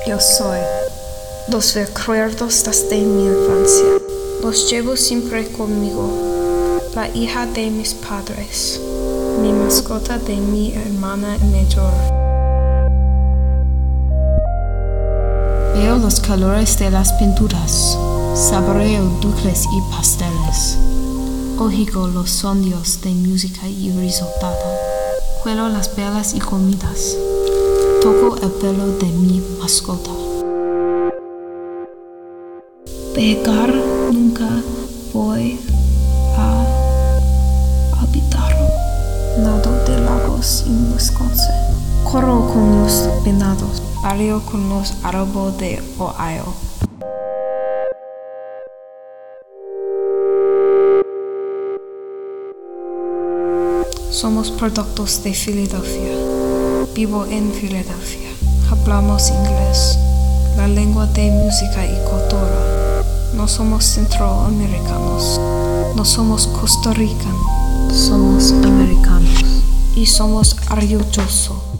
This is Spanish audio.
Yo soy los recuerdos desde mi infancia. Los llevo siempre conmigo. La hija de mis padres, mi mascota de mi hermana mayor. Veo los colores de las pinturas, saboreo dulces y pasteles. Oigo los sonidos de música y risotado. Huelo las velas y comidas. Toco el pelo de mi mascota. Pegar nunca voy a habitar. Nado de lagos en Wisconsin. Corro con los venados. Barrio con los árboles de Ohio. Somos productos de Filadelfia. Vivo en Filadelfia. Hablamos inglés, la lengua de música y cultura. No somos centroamericanos. No somos costarricanos. Somos americanos. Y somos orgullosos.